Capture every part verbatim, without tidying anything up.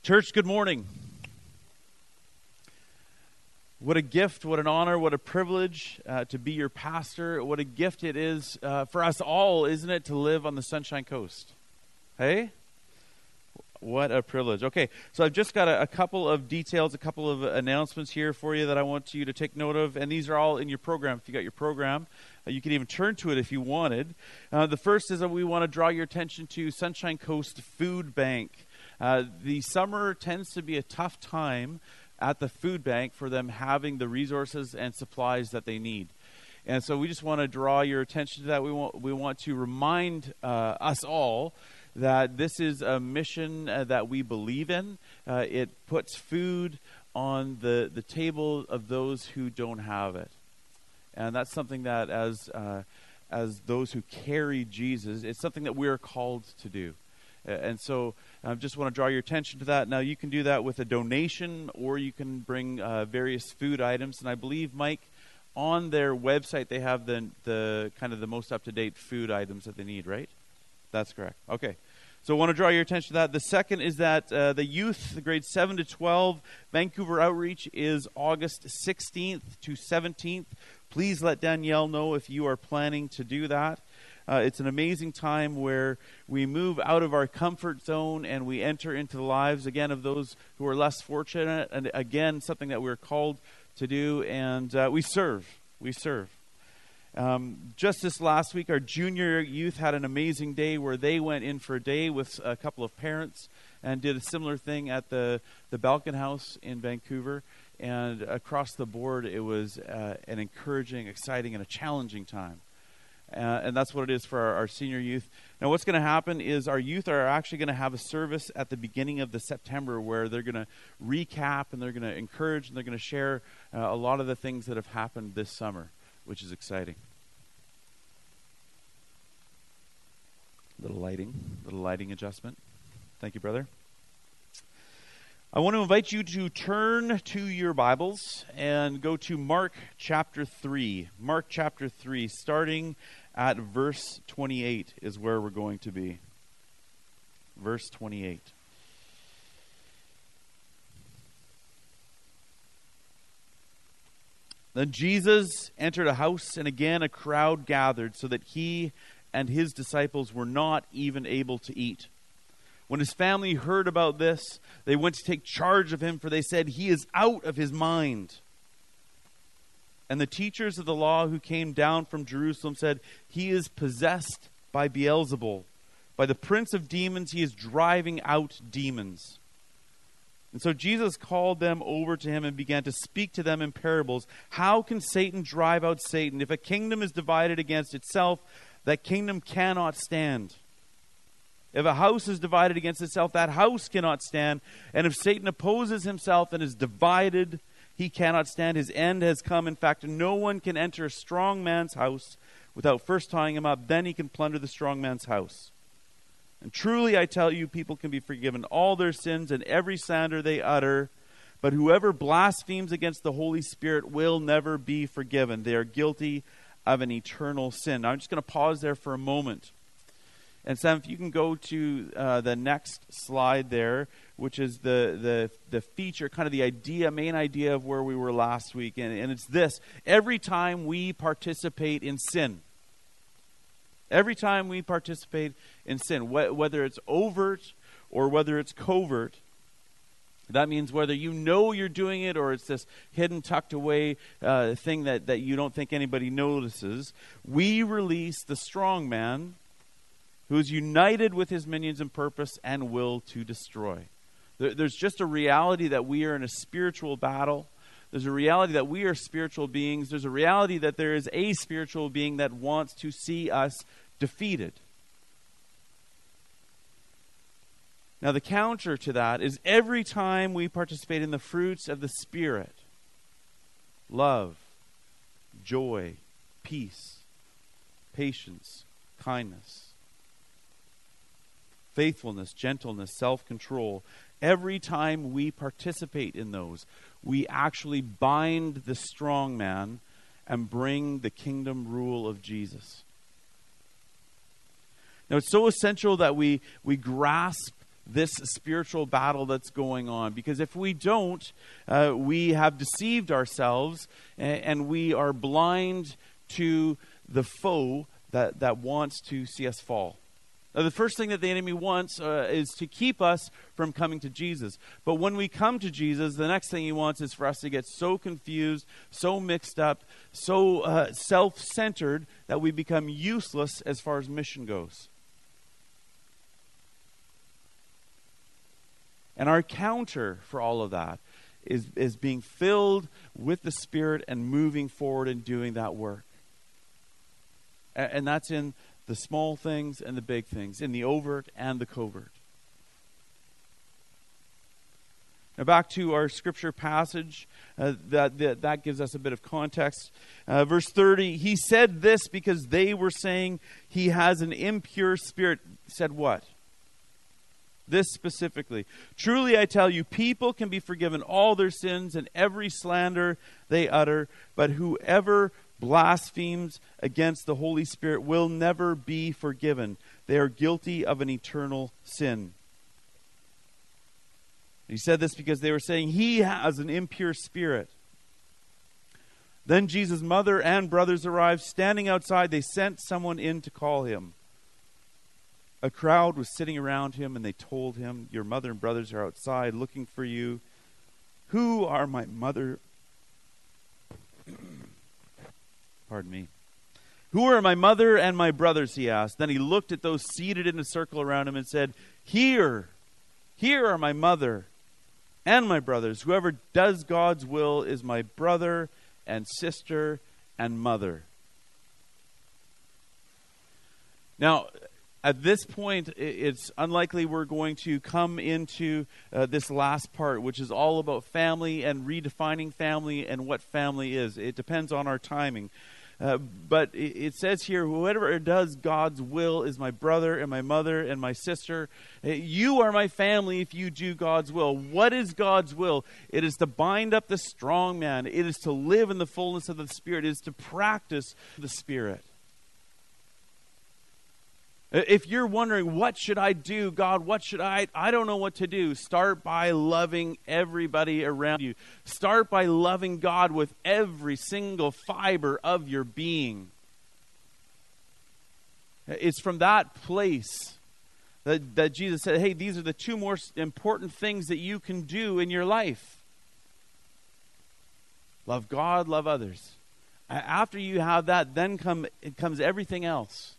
Church, good morning. What a gift, what an honor, what a privilege uh, to be your pastor. What a gift it is uh, for us all, isn't it, to live on the Sunshine Coast? Hey? What a privilege. Okay, so I've just got a, a couple of details, a couple of announcements here for you that I want you to take note of, and these are all in your program. If you got your program, uh, you can even turn to it if you wanted. Uh, the first is that we want to draw your attention to Sunshine Coast Food Bank. Uh, the summer tends to be a tough time at the food bank for them having the resources and supplies that they need. And so we just want to draw your attention to that. We want, we want to remind uh, us all that this is a mission uh, that we believe in. Uh, it puts food on the, the table of those who don't have it. And that's something that as, uh, as those who carry Jesus, it's something that we're called to do. And so I just want to draw your attention to that. Now, you can do that with a donation, or you can bring uh, various food items. And I believe, Mike, on their website, they have the the kind of the most up-to-date food items that they need, right? That's correct. Okay. So I want to draw your attention to that. The second is that uh, the youth, the grades seven to twelve, Vancouver Outreach is August sixteenth to seventeenth. Please let Danielle know if you are planning to do that. Uh, it's an amazing time where we move out of our comfort zone and we enter into the lives, again, of those who are less fortunate. And again, something that we're called to do. And uh, we serve. We serve. Um, just this last week, our junior youth had an amazing day where they went in for a day with a couple of parents and did a similar thing at the, the Balkan House in Vancouver. And across the board, it was uh, an encouraging, exciting, and a challenging time. Uh, and that's what it is for our, our senior youth. Now, what's going to happen is our youth are actually going to have a service at the beginning of the September where they're going to recap and they're going to encourage and they're going to share uh, a lot of the things that have happened this summer, which is exciting. Little lighting, little lighting adjustment. Thank you, brother. I want to invite you to turn to your Bibles and go to Mark chapter three. Mark chapter three, starting at verse twenty-eight is where we're going to be. Verse twenty-eight. Then Jesus entered a house, and again a crowd gathered, so that he and his disciples were not even able to eat. When his family heard about this, they went to take charge of him, for they said, "He is out of his mind." And the teachers of the law who came down from Jerusalem said, "He is possessed by Beelzebul. By the prince of demons, he is driving out demons." And so Jesus called them over to him and began to speak to them in parables. "How can Satan drive out Satan? If a kingdom is divided against itself, that kingdom cannot stand. If a house is divided against itself, that house cannot stand. And if Satan opposes himself and is divided, he cannot stand. His end has come. In fact, no one can enter a strong man's house without first tying him up. Then he can plunder the strong man's house. And truly, I tell you, people can be forgiven all their sins and every slander they utter. But whoever blasphemes against the Holy Spirit will never be forgiven. They are guilty of an eternal sin." Now, I'm just going to pause there for a moment. And Sam, if you can go to uh, the next slide there, which is the, the the feature, kind of the idea, main idea of where we were last week. And, and it's this: every time we participate in sin, every time we participate in sin, wh- whether it's overt or whether it's covert, that means whether you know you're doing it or it's this hidden, tucked away uh, thing that, that you don't think anybody notices, we release the strong man who is united with his minions in purpose and will to destroy. There, there's just a reality that we are in a spiritual battle. There's a reality that we are spiritual beings. There's a reality that there is a spiritual being that wants to see us defeated. Now, the counter to that is every time we participate in the fruits of the Spirit, love, joy, peace, patience, kindness, faithfulness, gentleness, self-control, every time we participate in those, we actually bind the strong man and bring the kingdom rule of Jesus. Now, it's so essential that we, we grasp this spiritual battle that's going on. Because if we don't, uh, we have deceived ourselves, and, and we are blind to the foe that, that wants to see us fall. Now, the first thing that the enemy wants uh, is to keep us from coming to Jesus. But when we come to Jesus, the next thing he wants is for us to get so confused, so mixed up, so uh, self-centered that we become useless as far as mission goes. And our counter for all of that is, is being filled with the Spirit and moving forward and doing that work. And, and that's in the small things and the big things, in the overt and the covert. Now back to our scripture passage, uh, that, that, that gives us a bit of context. Uh, verse thirty, he said this because they were saying he has an impure spirit. Said what? This specifically. Truly I tell you, people can be forgiven all their sins and every slander they utter, but whoever blasphemes against the Holy Spirit will never be forgiven. They are guilty of an eternal sin. He said this because they were saying he has an impure spirit. Then Jesus' mother and brothers arrived. Standing outside, they sent someone in to call him. A crowd was sitting around him, and they told him, your mother and brothers are outside looking for you. Who are my mother? Pardon me. Who are my mother and my brothers, he asked. Then he looked at those seated in a circle around him and said, Here, here are my mother and my brothers. Whoever does God's will is my brother and sister and mother. Now, at this point, it's unlikely we're going to come into uh, this last part, which is all about family and redefining family and what family is. It depends on our timing. Uh, but it, it says here, whoever does God's will is my brother and my mother and my sister. You are my family if you do God's will. What is God's will? It is to bind up the strong man. It is to live in the fullness of the Spirit. It is to practice the Spirit. If you're wondering, what should I do, God, what should I, I don't know what to do. Start by loving everybody around you. Start by loving God with every single fiber of your being. It's from that place that, that Jesus said, hey, these are the two most important things that you can do in your life. Love God, love others. After you have that, then come it comes everything else.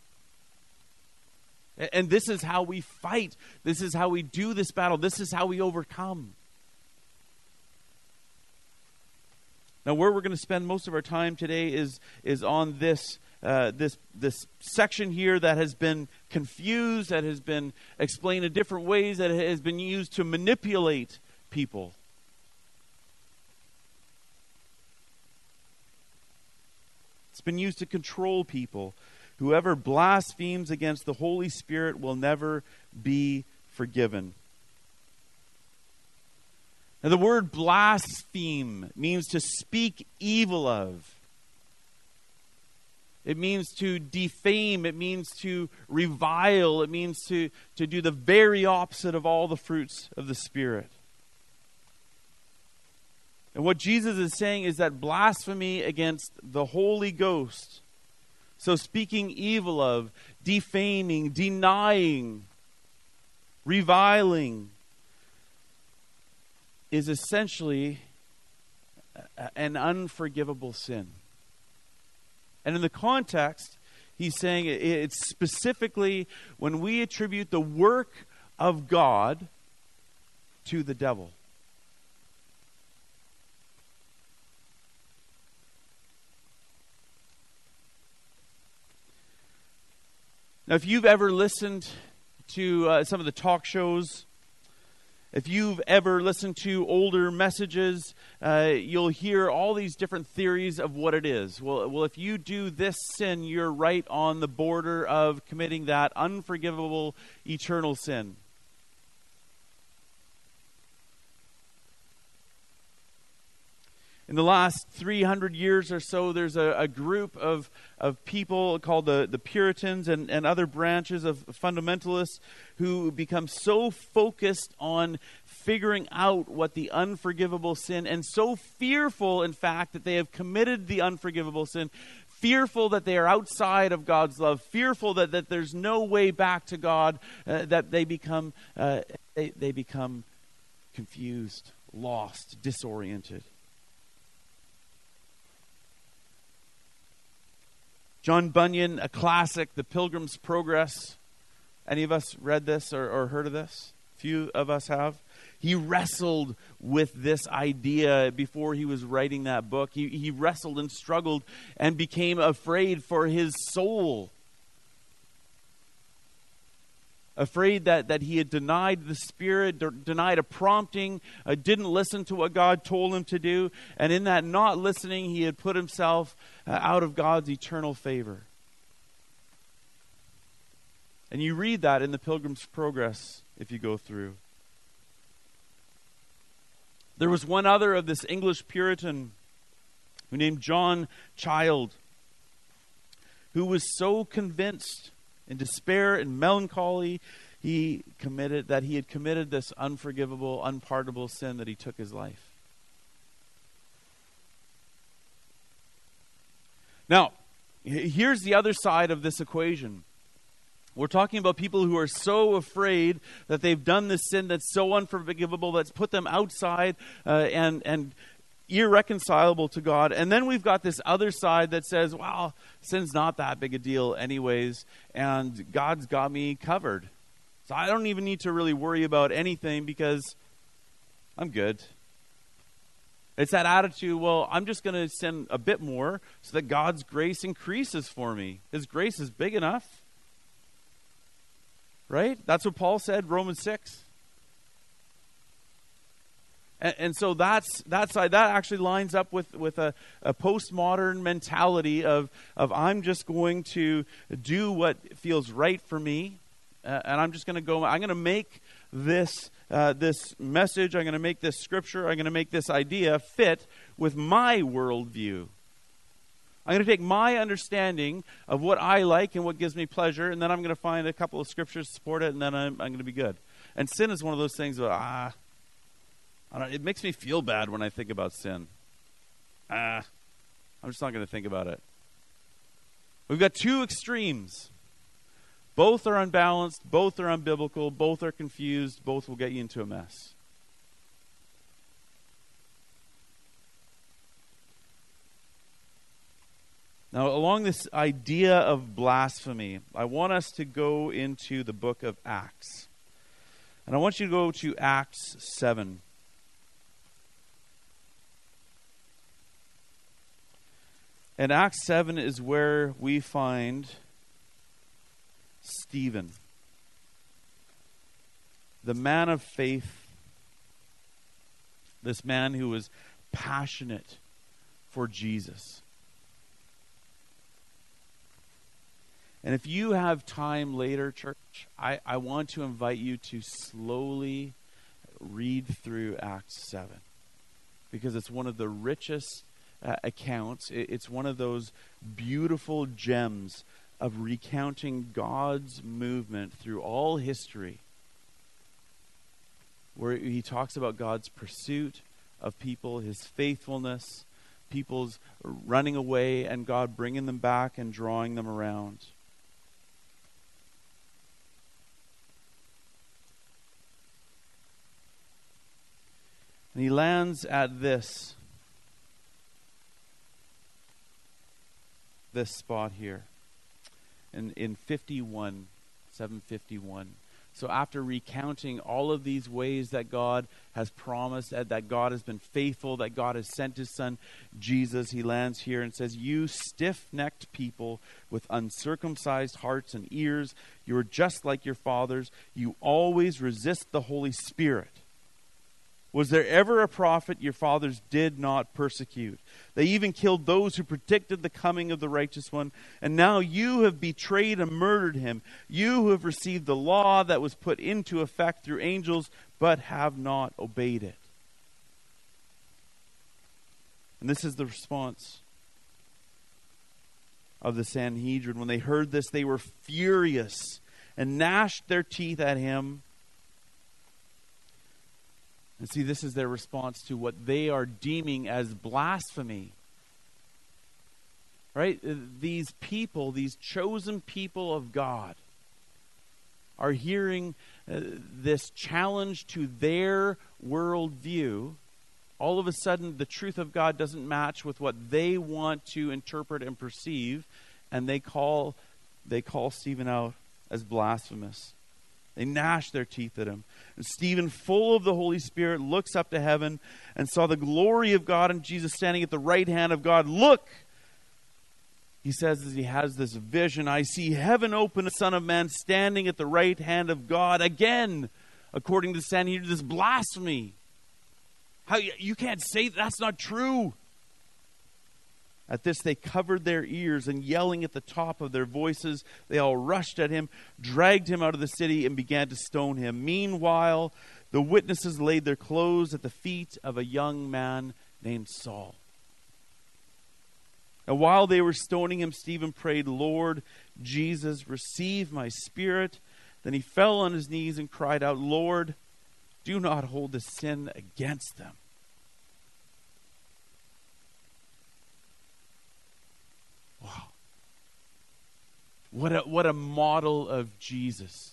And this is how we fight. This is how we do this battle. This is how we overcome. Now, where we're going to spend most of our time today is is on this uh, this this section here that has been confused, that has been explained in different ways, that has been used to manipulate people. It's been used to control people. Whoever blasphemes against the Holy Spirit will never be forgiven. Now, the word blaspheme means to speak evil of. It means to defame. It means to revile. It means to, to do the very opposite of all the fruits of the Spirit. And what Jesus is saying is that blasphemy against the Holy Ghost, so speaking evil of, defaming, denying, reviling, is essentially an unforgivable sin. And in the context, he's saying it's specifically when we attribute the work of God to the devil. Now, if you've ever listened to uh, some of the talk shows, if you've ever listened to older messages, uh, you'll hear all these different theories of what it is. Well, well, if you do this sin, you're right on the border of committing that unforgivable eternal sin. In the last three hundred years or so, there's a, a group of, of people called the, the Puritans and, and other branches of fundamentalists who become so focused on figuring out what the unforgivable sin, and so fearful, in fact, that they have committed the unforgivable sin, fearful that they are outside of God's love, fearful that, that there's no way back to God, uh, that they become uh, they, they become confused, lost, disoriented. John Bunyan, a classic, The Pilgrim's Progress. Any of us read this or, or heard of this? Few of us have. He wrestled with this idea before he was writing that book. He, he wrestled and struggled and became afraid for his soul. Afraid that, that he had denied the Spirit, de- denied a prompting, uh, didn't listen to what God told him to do. And in that not listening, he had put himself uh, out of God's eternal favor. And you read that in the Pilgrim's Progress if you go through. There was one other of this English Puritan who named John Child, who was so convinced in despair and melancholy, he committed that he had committed this unforgivable, unpardonable sin that he took his life. Now, here's the other side of this equation. We're talking about people who are so afraid that they've done this sin that's so unforgivable, that's put them outside uh, and and irreconcilable to God. And then we've got this other side that says, well, sin's not that big a deal anyways, and God's got me covered. So I don't even need to really worry about anything because I'm good. It's that attitude, well, I'm just going to sin a bit more so that God's grace increases for me. His grace is big enough. Right? That's what Paul said, Romans six. And, and so that's that side, that actually lines up with, with a, a postmodern mentality of, of I'm just going to do what feels right for me. Uh, and I'm just going to go, I'm going to make this uh, this message, I'm going to make this scripture, I'm going to make this idea fit with my worldview. I'm going to take my understanding of what I like and what gives me pleasure, and then I'm going to find a couple of scriptures to support it, and then I'm, I'm going to be good. And sin is one of those things that, ah, I don't, it makes me feel bad when I think about sin. Ah, I'm just not going to think about it. We've got two extremes. Both are unbalanced, both are unbiblical, both are confused, both will get you into a mess. Now, along this idea of blasphemy, I want us to go into the book of Acts. And I want you to go to Acts seven. And Acts seven is where we find Stephen, the man of faith, this man who was passionate for Jesus. And if you have time later, church, I, I want to invite you to slowly read through Acts seven. Because it's one of the richest uh, accounts. It, it's one of those beautiful gems of recounting God's movement through all history. Where he talks about God's pursuit of people, his faithfulness, people's running away, and God bringing them back and drawing them around. And he lands at this, this spot here, in, in fifty-one, seven fifty-one. So after recounting all of these ways that God has promised, that, that God has been faithful, that God has sent his son Jesus, he lands here and says, "You stiff-necked people with uncircumcised hearts and ears, you are just like your fathers. You always resist the Holy Spirit. Was there ever a prophet your fathers did not persecute? They even killed those who predicted the coming of the righteous one. And now you have betrayed and murdered him. You who have received the law that was put into effect through angels, but have not obeyed it." And this is the response of the Sanhedrin. When they heard this, they were furious and gnashed their teeth at him. And see, this is their response to what they are deeming as blasphemy. Right? These people, these chosen people of God, are hearing uh, this challenge to their worldview. All of a sudden, the truth of God doesn't match with what they want to interpret and perceive, and they call they call Stephen out as blasphemous. They gnash their teeth at him. And Stephen, full of the Holy Spirit, looks up to heaven and saw the glory of God and Jesus standing at the right hand of God. Look, he says as he has this vision, I see heaven open, the Son of Man standing at the right hand of God. Again, according to the Sanhedrin, this blasphemy. How you, you can't say that. That's not true. At this, they covered their ears, and yelling at the top of their voices, they all rushed at him, dragged him out of the city, and began to stone him. Meanwhile, the witnesses laid their clothes at the feet of a young man named Saul. And while they were stoning him, Stephen prayed, Lord Jesus, receive my spirit. Then he fell on his knees and cried out, Lord, do not hold this sin against them. Wow. What a, what a model of Jesus.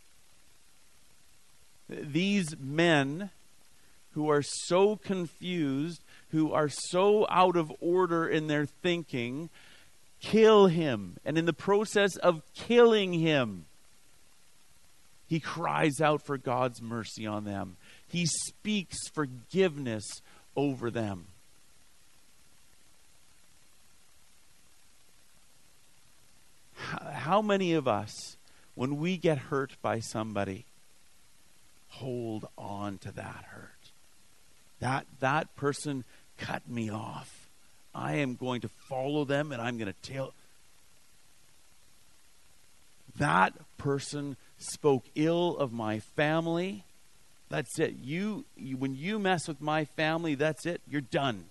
These men who are so confused, who are so out of order in their thinking, kill him. And in the process of killing him, he cries out for God's mercy on them. He speaks forgiveness over them. How many of us, when we get hurt by somebody, hold on to that hurt? That, that person cut me off. I am going to follow them and I'm going to tell. That person spoke ill of my family. That's it. You, you, when you mess with my family, that's it. You're done.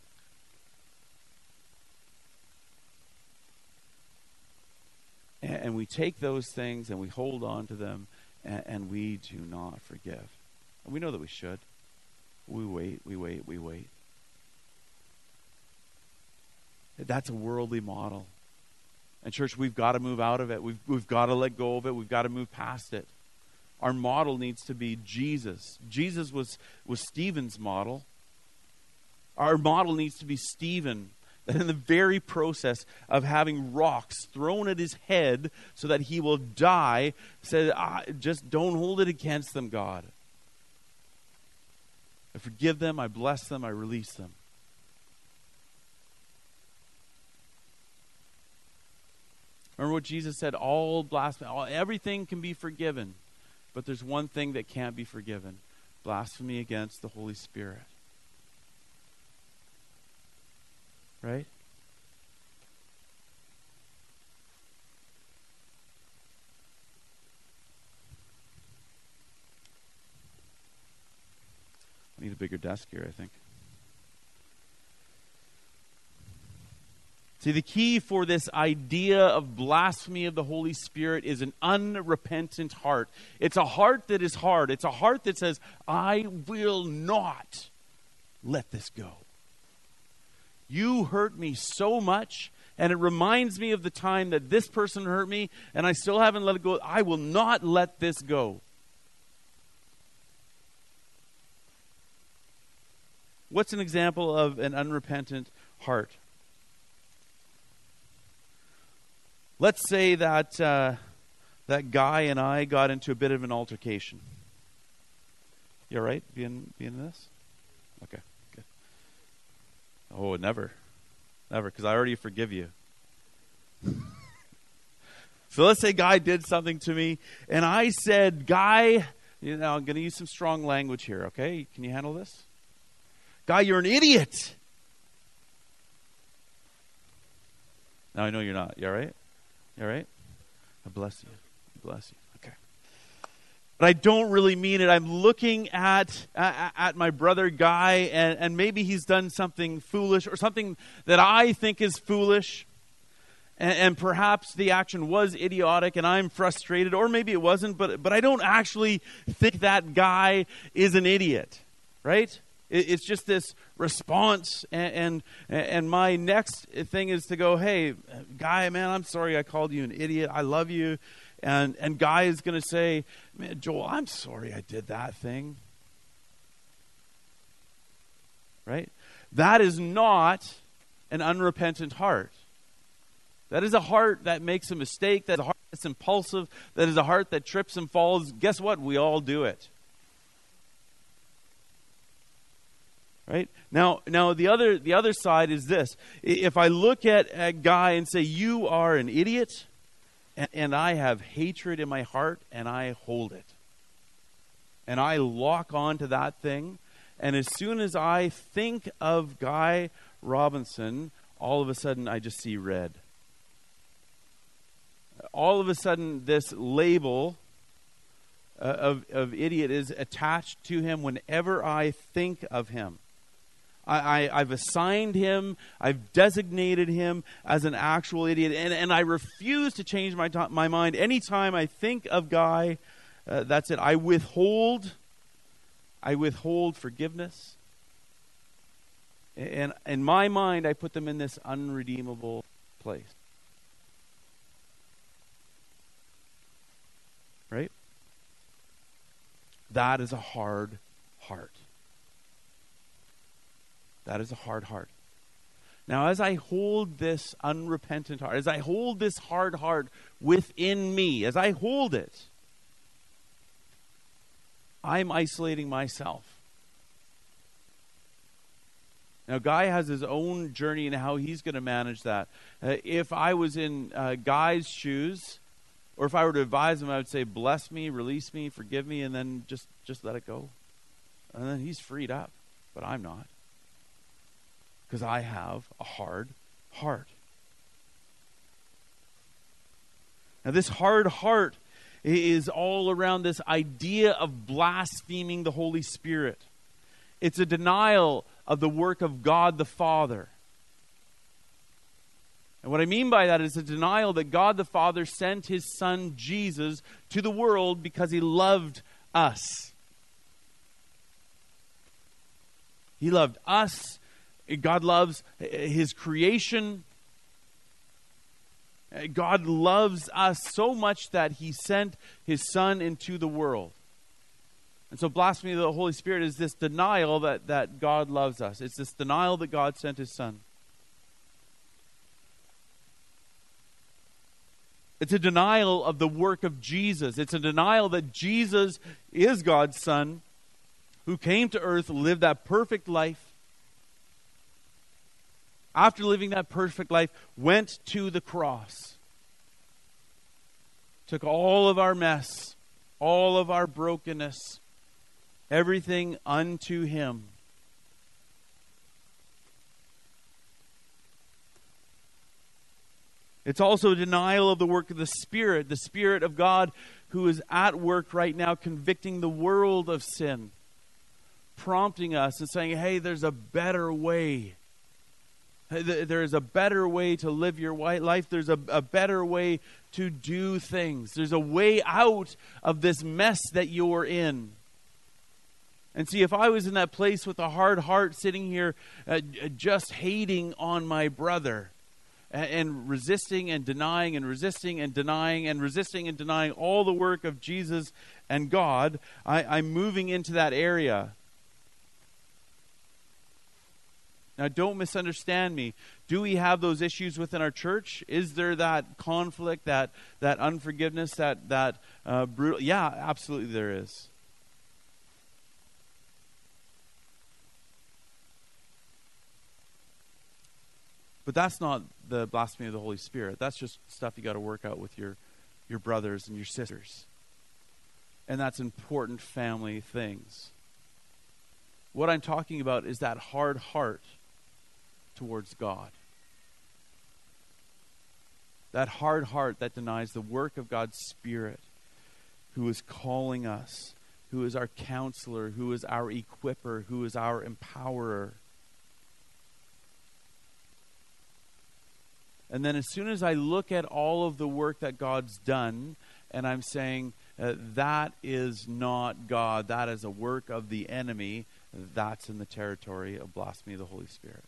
And, and we take those things and we hold on to them, and, and we do not forgive. And we know that we should. We wait, we wait, we wait. That's a worldly model. And church, we've got to move out of it. We've, we've got to let go of it. We've got to move past it. Our model needs to be Jesus. Jesus was, was Stephen's model. Our model needs to be Stephen. That in the very process of having rocks thrown at his head so that he will die, said, ah, just don't hold it against them, God. I forgive them, I bless them, I release them. Remember what Jesus said, all blasphemy, all, everything can be forgiven. But there's one thing that can't be forgiven. Blasphemy against the Holy Spirit. Right? I need a bigger desk here, I think. See, the key for this idea of blasphemy of the Holy Spirit is an unrepentant heart. It's a heart that is hard. It's a heart that says, I will not let this go. You hurt me so much, and it reminds me of the time that this person hurt me, and I still haven't let it go. I will not let this go. What's an example of an unrepentant heart? Let's say that uh, that guy and I got into a bit of an altercation. You all right being, being in this? Okay, good. Oh, never. Never, because I already forgive you. So let's say Guy did something to me, and I said, Guy, you know, I'm going to use some strong language here, okay? Can you handle this? Guy, you're an idiot. Now I know you're not. You all right? You all right? I bless you. I bless you. Okay. but I don't really mean it. I'm looking at at, at my brother Guy, and, and maybe he's done something foolish or something that I think is foolish. And, and perhaps the action was idiotic and I'm frustrated, or maybe it wasn't, but, but I don't actually think that guy is an idiot, right? It, it's just this response. And, and, and my next thing is to go, hey, Guy, man, I'm sorry I called you an idiot. I love you. And and Guy is going to say, man, Joel, I'm sorry I did that thing. Right? That is not an unrepentant heart. That is a heart that makes a mistake. That is a heart that's impulsive. That is a heart that trips and falls. Guess what? We all do it. Right? Now, now the other the other side is this. If I look at a Guy and say, you are an idiot, and I have hatred in my heart, and I hold it. And I lock on to that thing. And as soon as I think of Guy Robinson, all of a sudden I just see red. All of a sudden this label uh, of, of idiot is attached to him whenever I think of him. I, I, I've assigned him, I've designated him as an actual idiot, and, and I refuse to change my, to- my mind. Anytime I think of Guy, uh, that's it. I withhold, I withhold forgiveness. And in my mind, I put them in this unredeemable place. Right? That is a hard heart. That is a hard heart. Now, as I hold this unrepentant heart, as I hold this hard heart within me, as I hold it, I'm isolating myself. Now, Guy has his own journey and how he's going to manage that. Uh, if I was in uh, Guy's shoes, or if I were to advise him, I would say, bless me, release me, forgive me, and then just, just let it go. And then he's freed up, but I'm not. Because I have a hard heart. Now, this hard heart is all around this idea of blaspheming the Holy Spirit. It's a denial of the work of God the Father. And what I mean by that is a denial that God the Father sent his Son Jesus to the world because he loved us. He loved us. God loves his creation. God loves us so much that he sent his Son into the world. And so blasphemy of the Holy Spirit is this denial that, that God loves us. It's this denial that God sent his Son. It's a denial of the work of Jesus. It's a denial that Jesus is God's Son who came to earth, lived that perfect life. After living that perfect life, went to the cross. Took all of our mess, all of our brokenness, everything unto him. It's also a denial of the work of the Spirit, the Spirit of God who is at work right now convicting the world of sin, prompting us and saying, hey, there's a better way. There is a better way to live your life. There's a, a better way to do things. There's a way out of this mess that you're in. And see, if I was in that place with a hard heart sitting here uh, just hating on my brother and, and resisting and denying and resisting and denying and resisting and denying all the work of Jesus and God, I, I'm moving into that area. Now, don't misunderstand me. Do we have those issues within our church? Is there that conflict, that that unforgiveness, that that uh, brutal? Yeah, absolutely there is. But that's not the blasphemy of the Holy Spirit. That's just stuff you got to work out with your your brothers and your sisters. And that's important family things. What I'm talking about is that hard heart towards God. That hard heart that denies the work of God's Spirit. who is calling us, who is our counselor, who is our equipper, who is our empowerer. And then as soon as I look at all of the work that God's done, and I'm saying, uh, that is not God, that is a work of the enemy, that's in the territory of blasphemy of the Holy Spirit.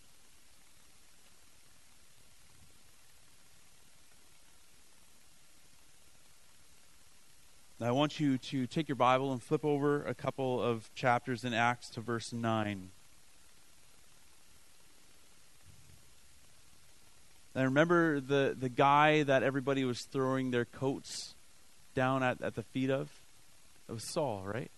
Now I want you to take your Bible and flip over a couple of chapters in Acts to verse nine. And remember the, the guy that everybody was throwing their coats down at, at the feet of? It was Saul, right?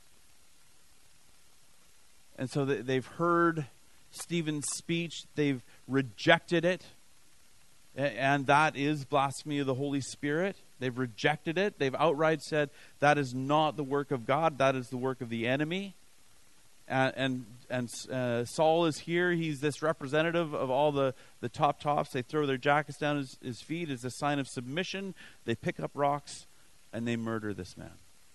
And so they, they've heard Stephen's speech. They've rejected it. And that is blasphemy of the Holy Spirit. They've rejected it. They've outright said that is not the work of God. That is the work of the enemy. And and, and uh, Saul is here. He's this representative of all the, the top tops. They throw their jackets down his, his feet as a sign of submission. They pick up rocks and they murder this man.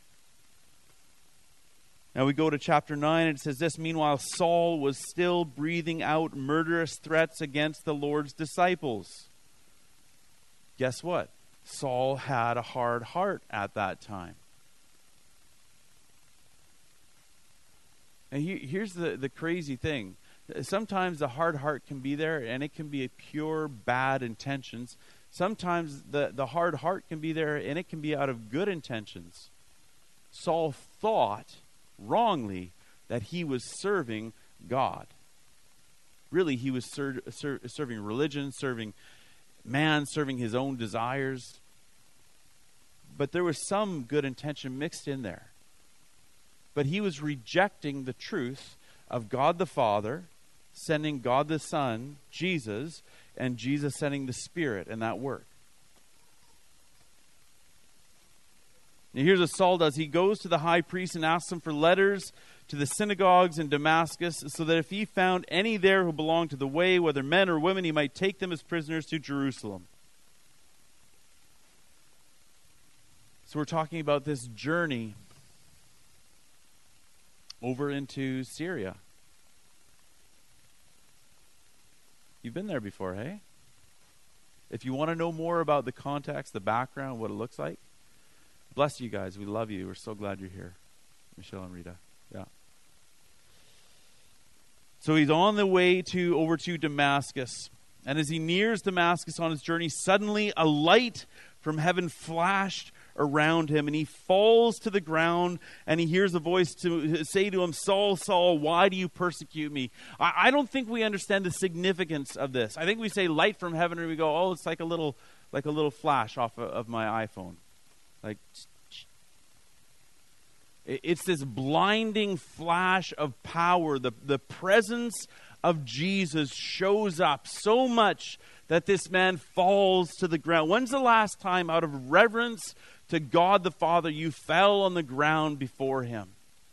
Now we go to chapter nine, and it says this: Meanwhile, Saul was still breathing out murderous threats against the Lord's disciples. Guess what? Saul had a hard heart at that time. And he, here's the, the crazy thing. Sometimes the hard heart can be there, and it can be a pure bad intentions. Sometimes the, the hard heart can be there, and it can be out of good intentions. Saul thought wrongly that he was serving God. Really, he was ser- ser- serving religion, serving man, serving his own desires. But there was some good intention mixed in there. But he was rejecting the truth of God the Father, sending God the Son, Jesus, and Jesus sending the Spirit in that work. Now here's what Saul does. He goes to the high priest and asks him for letters to the synagogues in Damascus, so that if he found any there who belonged to the way, whether men or women, he might take them as prisoners to Jerusalem. So we're talking about this journey over into Syria. You've been there before, hey? If you want to know more about the context, the background, what it looks like, bless you guys. We love you. We're so glad you're here. Michelle and Rita. Yeah. So he's on the way to over to Damascus. And as he nears Damascus on his journey, suddenly a light from heaven flashed around him, and he falls to the ground, and he hears a voice to say to him, Saul, Saul, why do you persecute me? I, I don't think we understand the significance of this. I think we say light from heaven, and we go, oh, it's like a little like a little flash off of, of my iPhone. Like, it's this blinding flash of power. The, the presence of Jesus shows up so much that this man falls to the ground. When's the last time, out of reverence to God the Father, you fell on the ground before him?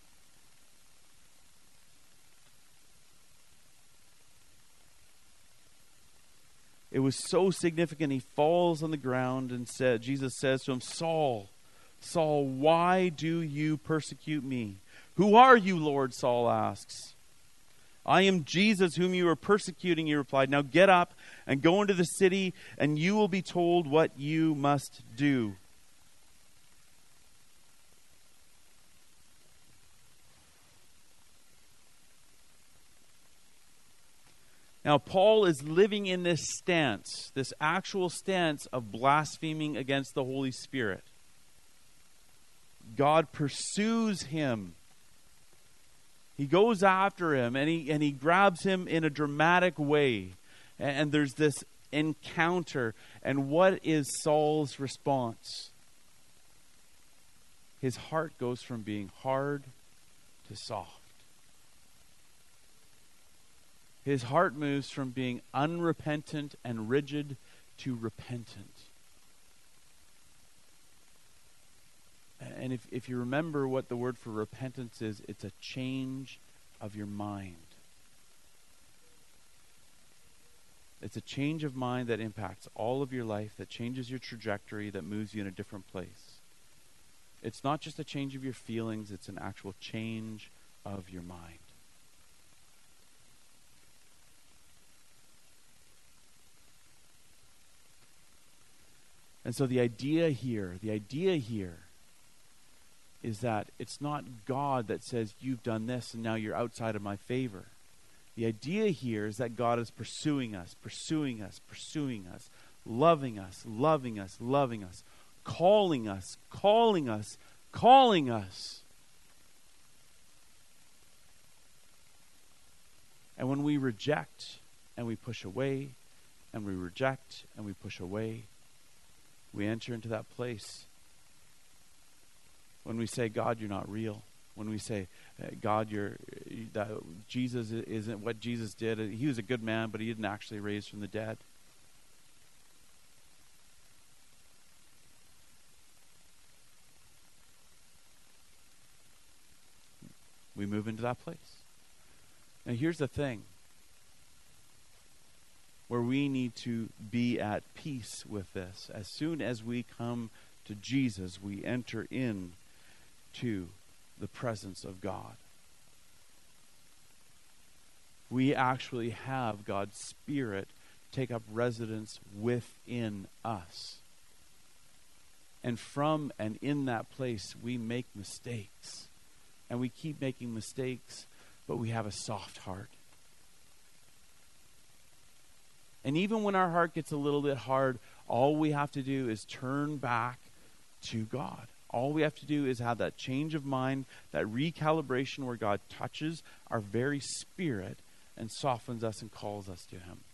It was so significant. He falls on the ground and said, Jesus says to him, Saul, Saul, why do you persecute me? Who are you, Lord? Saul asks. I am Jesus whom you are persecuting, he replied. Now get up and go into the city, and you will be told what you must do. Now, Paul is living in this stance, this actual stance of blaspheming against the Holy Spirit. God pursues him. He goes after him, and he and he grabs him in a dramatic way. And, and there's this encounter. And what is Saul's response? His heart goes from being hard to soft. His heart moves from being unrepentant and rigid to repentant. And if, if you remember what the word for repentance is, it's a change of your mind. It's a change of mind that impacts all of your life, that changes your trajectory, that moves you in a different place. It's not just a change of your feelings, it's an actual change of your mind. And so the idea here, the idea here is that it's not God that says, you've done this and now you're outside of my favor. The idea here is that God is pursuing us, pursuing us, pursuing us, loving us, loving us, loving us, calling us, calling us, calling us. And when we reject and we push away, and we reject and we push away, we enter into that place. When we say, God, you're not real. When we say, God, you're that Jesus isn't what Jesus did. He was a good man, but he didn't actually raise from the dead. We move into that place. Now here's the thing. Where we need to be at peace with this. As soon as we come to Jesus, we enter in to the presence of God. We actually have God's Spirit take up residence within us. And from and in that place, we make mistakes. And we keep making mistakes, but we have a soft heart. And even when our heart gets a little bit hard, all we have to do is turn back to God. All we have to do is have that change of mind, that recalibration where God touches our very spirit and softens us and calls us to Him.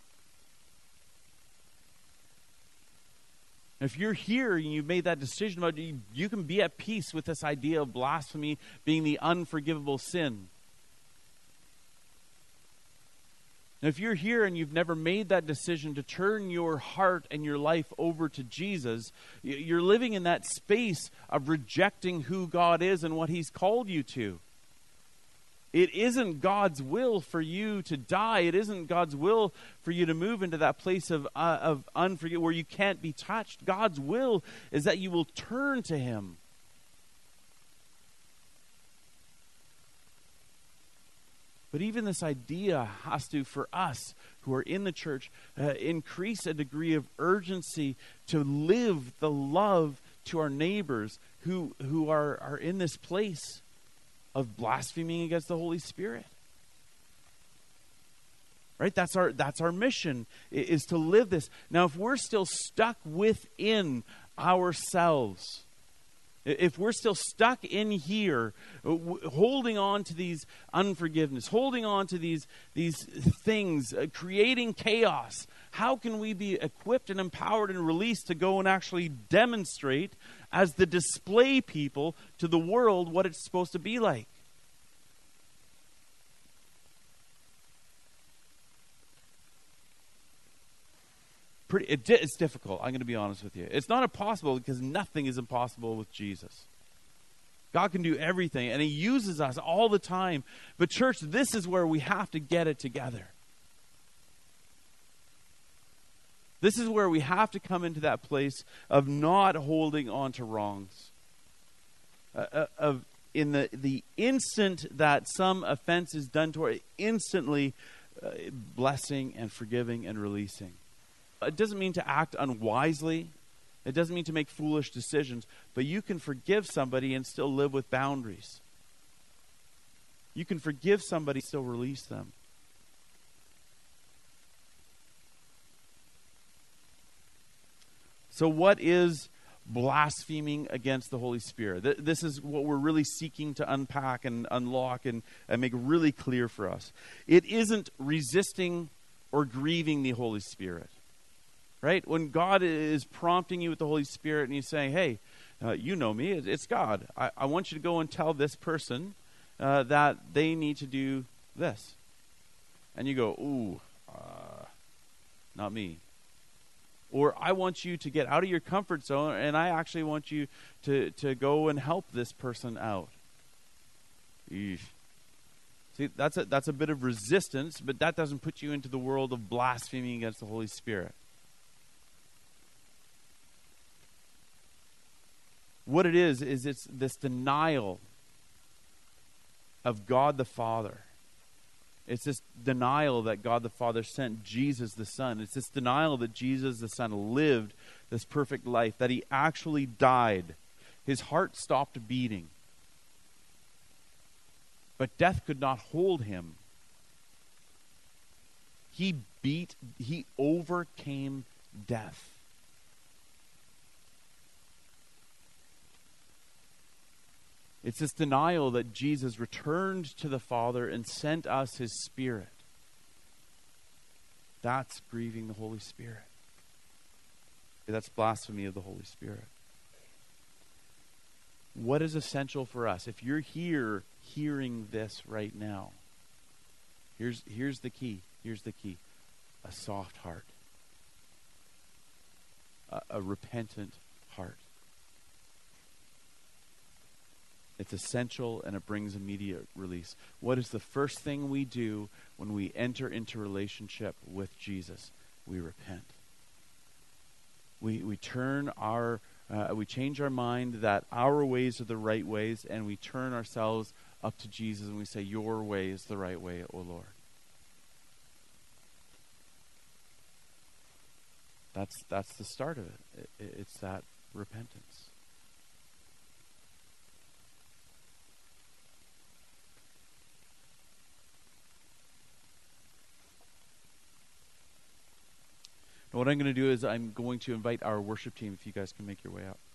If you're here and you've made that decision about you, you can be at peace with this idea of blasphemy being the unforgivable sin. Now, if you're here and you've never made that decision to turn your heart and your life over to Jesus, you're living in that space of rejecting who God is and what He's called you to. It isn't God's will for you to die. It isn't God's will for you to move into that place of uh, of unforgiveness where you can't be touched. God's will is that you will turn to Him. But even this idea has to, for us who are in the church, uh, increase a degree of urgency to live the love to our neighbors who, who are, are in this place of blaspheming against the Holy Spirit. Right? That's our, that's our mission, is to live this. Now, if we're still stuck within ourselves, if we're still stuck in here, w- holding on to these unforgiveness, holding on to these, these things, uh, creating chaos, how can we be equipped and empowered and released to go and actually demonstrate as the display people to the world what it's supposed to be like? Pretty, it, it's difficult. I'm going to be honest with you. It's not impossible because nothing is impossible with Jesus. God can do everything, and He uses us all the time. But church, this is where we have to get it together. This is where we have to come into that place of not holding on to wrongs. Uh, uh, of in the, the instant that some offense is done to us, instantly uh, blessing and forgiving and releasing. It doesn't mean to act unwisely. It doesn't mean to make foolish decisions. But you can forgive somebody and still live with boundaries. You can forgive somebody and still release them. So what is blaspheming against the Holy Spirit? Th- this is what we're really seeking to unpack and unlock and, and make really clear for us. It isn't resisting or grieving the Holy Spirit. Right? When God is prompting you with the Holy Spirit and He's saying, hey, uh, you know me, it's God. I, I want you to go and tell this person uh, that they need to do this. And you go, ooh, uh, not me. Or I want you to get out of your comfort zone and I actually want you to, to go and help this person out. Eesh. See, that's a, that's a bit of resistance, but that doesn't put you into the world of blaspheming against the Holy Spirit. What it is, is it's this denial of God the Father. It's this denial that God the Father sent Jesus the Son. It's this denial that Jesus the Son lived this perfect life, that he actually died. His heart stopped beating. But death could not hold him. He beat, he overcame death. It's this denial that Jesus returned to the Father and sent us his Spirit. That's grieving the Holy Spirit. That's blasphemy of the Holy Spirit. What is essential for us? If you're here hearing this right now, here's, here's the key. Here's the key. A soft heart. A, a repentant heart. It's essential, and it brings immediate release. What is the first thing we do when we enter into relationship with Jesus? We repent. We we turn our, uh, we change our mind that our ways are the right ways, and we turn ourselves up to Jesus and we say, your way is the right way, O Lord. That's that's the start of it. it it's that repentance. Now what I'm going to do is I'm going to invite our worship team, if you guys can make your way out.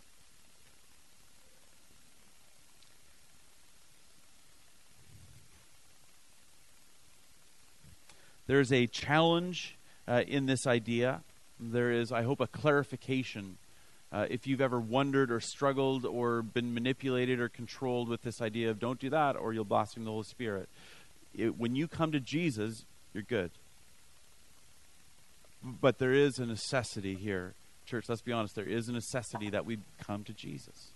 There's a challenge uh, in this idea. There is, I hope, a clarification. Uh, if you've ever wondered or struggled or been manipulated or controlled with this idea of don't do that or you'll blaspheme the Holy Spirit. It, when you come to Jesus, you're good. But there is a necessity here. Church, let's be honest, there is a necessity that we come to Jesus.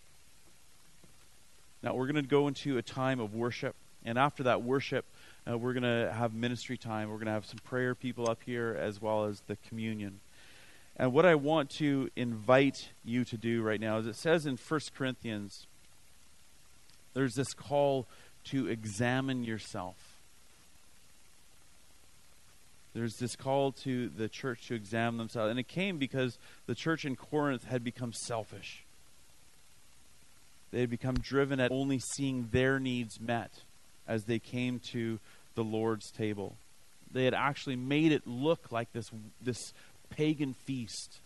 Now, we're going to go into a time of worship. And after that worship, uh, we're going to have ministry time. We're going to have some prayer people up here as well as the communion. And what I want to invite you to do right now is it says in First Corinthians, there's this call to examine yourself. There's this call to the church to examine themselves. And it came because the church in Corinth had become selfish. They had become driven at only seeing their needs met as they came to the Lord's table. They had actually made it look like this, this pagan feast.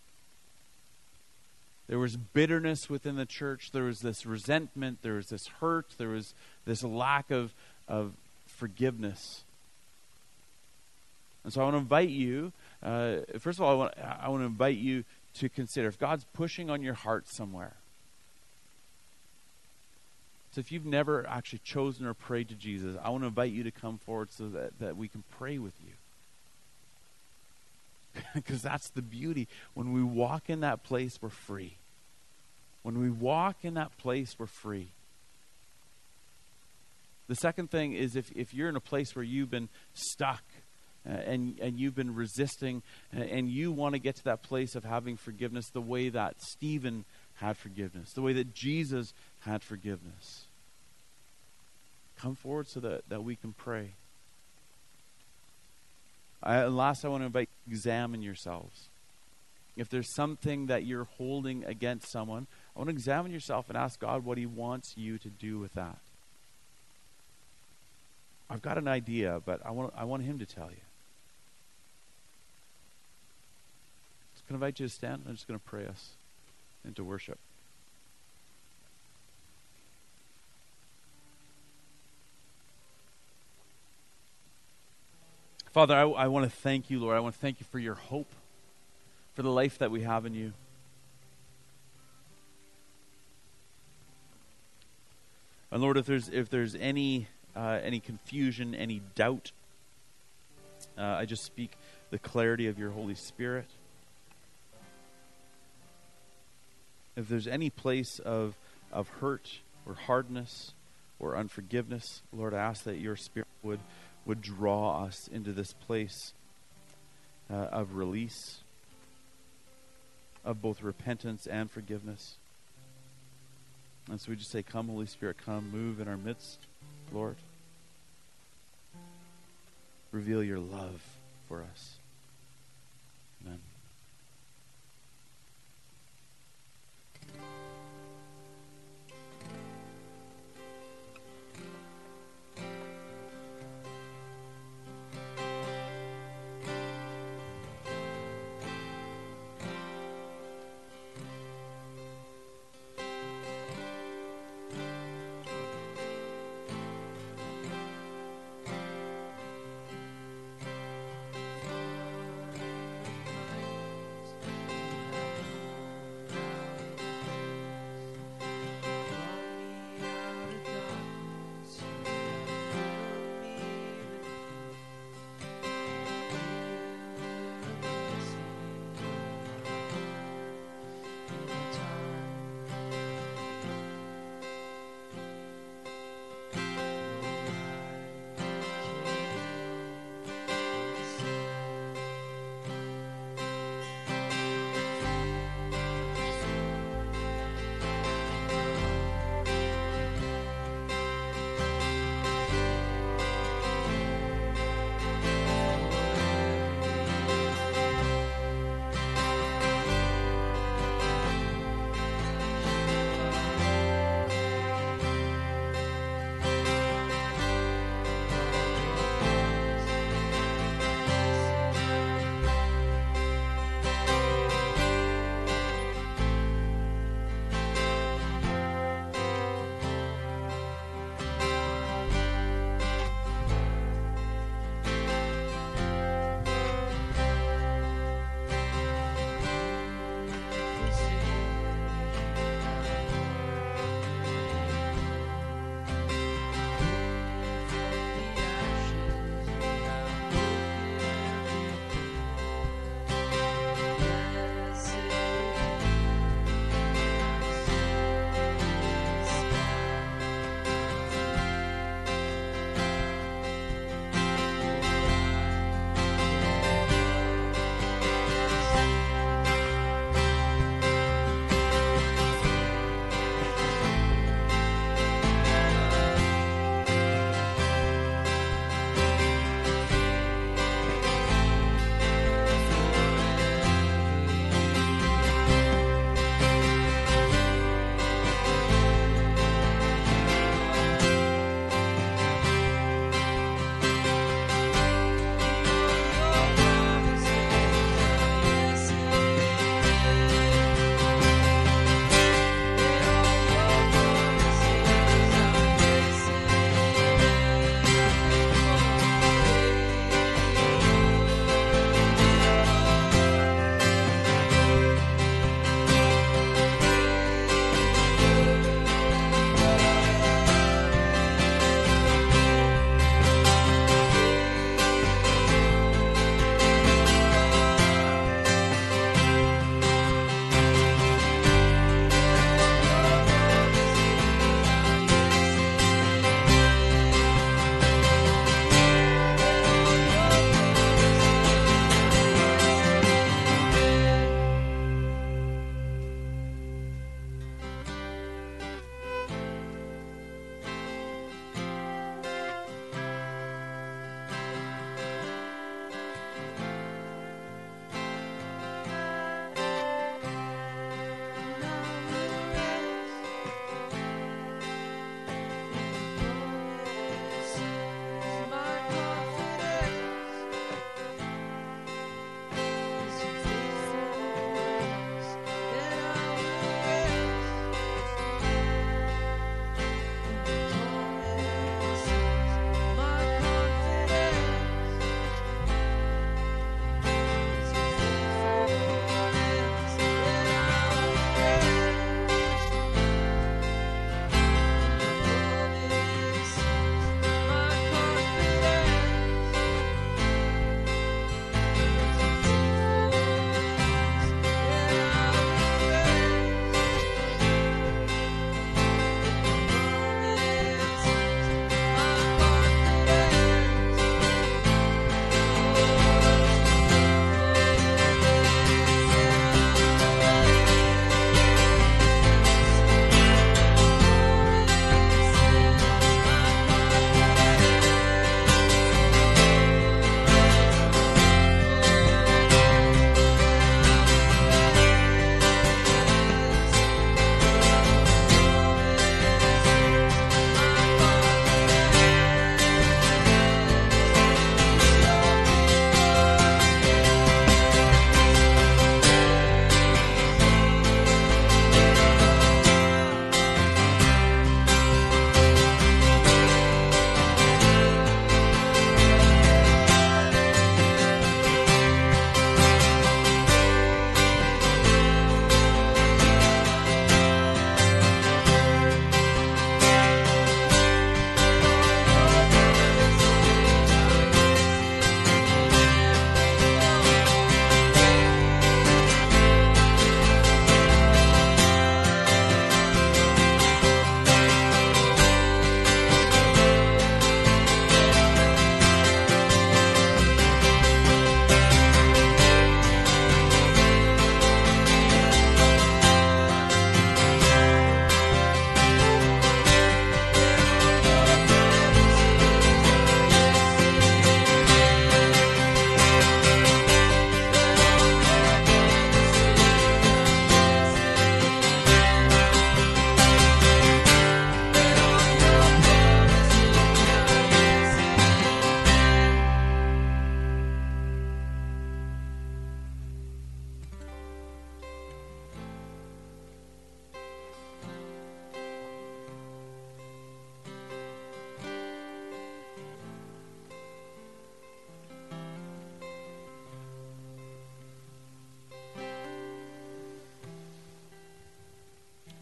There was bitterness within the church. There was this resentment. There was this hurt. There was this lack of, of forgiveness. And so I want to invite you, uh, first of all, I want, I want to invite you to consider if God's pushing on your heart somewhere. So if you've never actually chosen or prayed to Jesus, I want to invite you to come forward so that, that we can pray with you. Because that's the beauty. When we walk in that place, we're free. When we walk in that place, we're free. The second thing is if, if you're in a place where you've been stuck, Uh, and and you've been resisting, uh, and you want to get to that place of having forgiveness the way that Stephen had forgiveness, the way that Jesus had forgiveness. Come forward so that, that we can pray. I, last, I want to invite you to examine yourselves. If there's something that you're holding against someone, I want to examine yourself and ask God what he wants you to do with that. I've got an idea, but I want I want him to tell you. I'm going to invite you to stand. I'm just going to pray us into worship. Father, I, I want to thank you, Lord. I want to thank you for your hope, for the life that we have in you. And Lord, if there's if there's any uh, any confusion, any doubt, uh, I just speak the clarity of your Holy Spirit. If there's any place of of hurt or hardness or unforgiveness, Lord, I ask that your Spirit would would draw us into this place uh, of release, of both repentance and forgiveness. And so we just say, come, Holy Spirit, come, move in our midst, Lord. Reveal your love for us. Amen.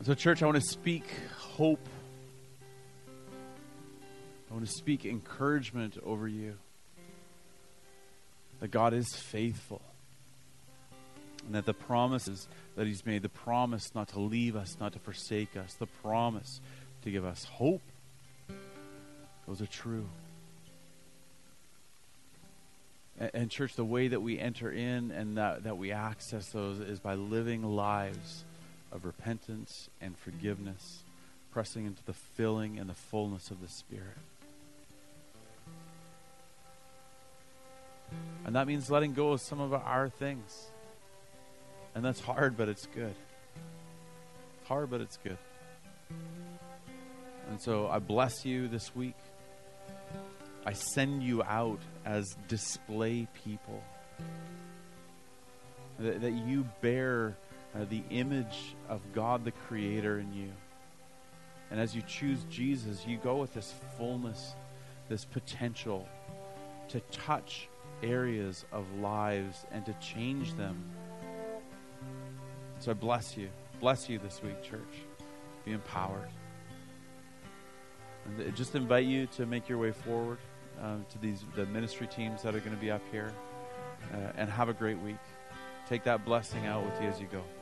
So, church, I want to speak hope. I want to speak encouragement over you. That God is faithful. And that the promises that He's made, the promise not to leave us, not to forsake us, the promise to give us hope, those are true. And, and church, the way that we enter in and that, that we access those is by living lives of repentance and forgiveness, pressing into the filling and the fullness of the Spirit. And that means letting go of some of our things. And that's hard, but it's good. It's hard, but it's good. And so I bless you this week. I send you out as display people. That, that you bear uh, the image of God the Creator in you. And as you choose Jesus, you go with this fullness, this potential to touch areas of lives and to change them. So I bless you. Bless you this week, church. Be empowered. And I just invite you to make your way forward um, to these the ministry teams that are going to be up here. Uh, and have a great week. Take that blessing out with you as you go.